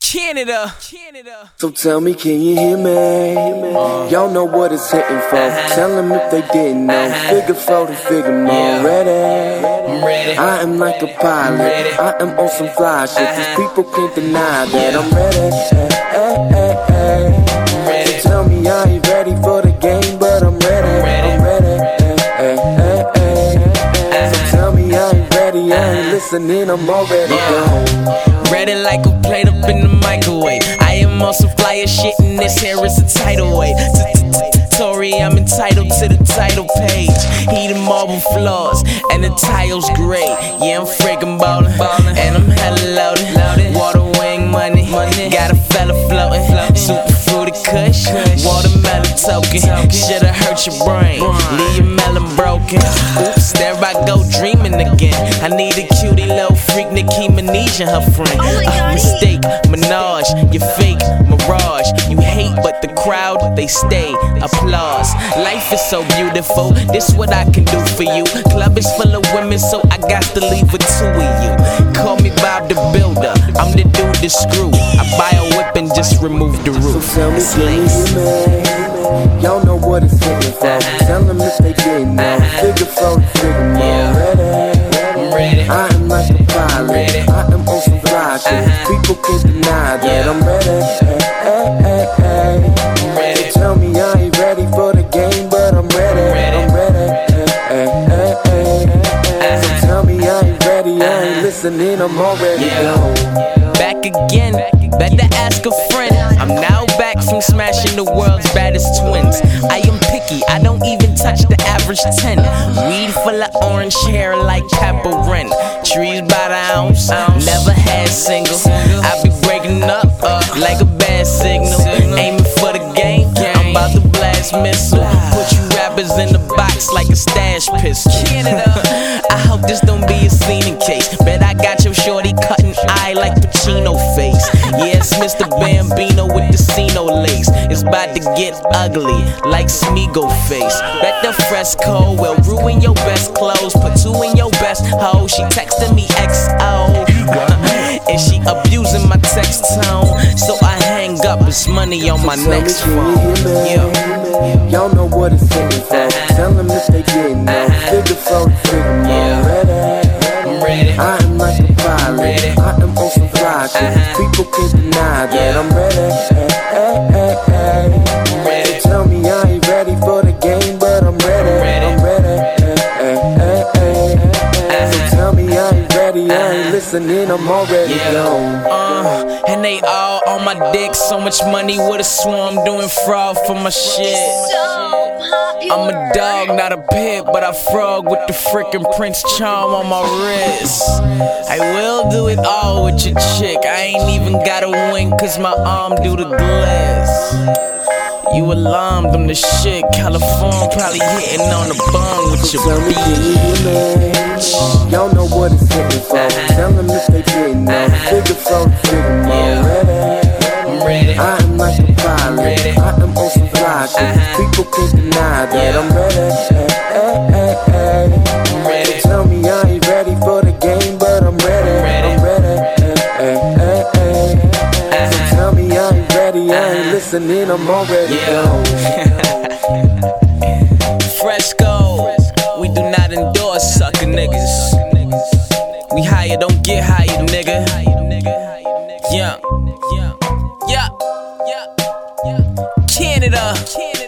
Canada. So tell me, can you hear me? Y'all know what it's hitting for. Tell them if they didn't know. Figure 4 to figure more. Ready? I am like a pilot. I am on some fly shit. These people can't deny that I'm ready. So tell me I ain't ready for the game, but I'm ready. I'm ready. So tell me I ain't ready. I ain't listening. I'm already gone. Ready like a plate up in the microwave. I am on some flyer shit and this here is a tidal wave. Tory, I'm entitled to the title page. Heated marble floors and the tiles gray. Yeah, I'm friggin' ballin' and I'm hella loaded. Water wing money, got a fella floating. Super fruity kush, watermelon token. Shoulda hurt your brain, leave your melon broken. Oops, there I go dreaming again. I need a cutie little freak, Nicki Minaj and her friend. Mistake, Minaj, you fake, mirage. You hate, but the crowd, they stay. Applause. Life is so beautiful. This what I can do for you. Club is full of women, so I got to leave with 2 of you. Call me Bob the Builder. I'm the dude to screw. I buy a whip and just remove the roof. So tell me, can you hear me? Y'all know what it's hitting for. Tell them if they didn't know. Figure 4 to figure more. Ready? I am like a pilot. I am on some fly shit. People can't deny that I'm ready. So tell me I ain't ready for the game, but I'm ready. I'm ready. So tell me I ain't ready. I ain't listening. I'm already gone. Back again, better ask a friend. I'm now back from smashing the world's baddest twins. I am picky, I don't even touch the average 10. Weed full of orange hair like pepper rent. Trees by the ounce, never had single. I be breaking up like a bad signal. Aiming for the game, I'm about to blast missile. Put you rappers in the box like a stash pistol. I hope this don't be a scene in case. Bet I got your shorty cutting eye like Pacino face. Yes, Mr. Bambino with the Sino lace. It's about to get ugly like Smeagol face. Bet the fresco will ruin your best clothes. Put 2 in your best hoe. She texting me XO and she abusing my text tone. So I hang up, it's money on my next phone. Y'all know what it's hitting for. Tell them if they didn't know. Figure 4 to figure more. Ready? I am like a pilot. I am on some fly shit. People can't deny that I'm ready. So tell me I ain't ready for the game, but I'm ready. I'm ready. So tell me I ain't ready. I ain't listening. I'm already gone. And they all on my dick. So much money with a swarm doing fraud for my shit. I'm a dog, not a pit, but I frog with the frickin' Prince charm on my wrist. I will do it all with your chick. I ain't even gotta wink, cause my arm do the gliss. You alarmed, I'm the shit. California probably hitting on the bung with your bitch. Y'all know what it's hitting for. Tell them if they didn't know. Figure 4 to figure more. Ready? I am like a pilot. I am on some fly shit. People can't deny that I'm ready. So tell me I ain't ready for the game, but I'm ready. I'm ready. So tell me I ain't ready. I ain't listening. I'm already gone. Fresco, we do not endorse sucker niggas. We higher, don't get higher, nigga. Yeah. Canada.